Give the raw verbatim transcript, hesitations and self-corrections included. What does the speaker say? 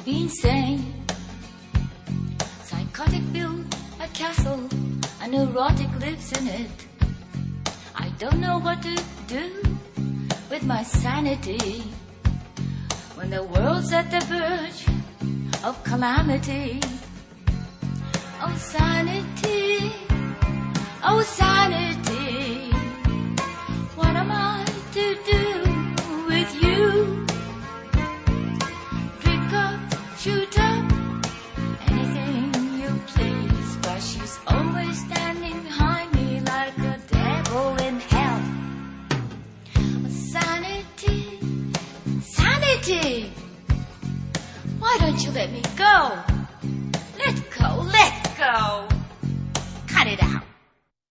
be insane. Psychotic built a castle, a neurotic lives in it. I don't know what to do with my sanity when the world's at the verge of calamity. Oh sanity, oh sanity.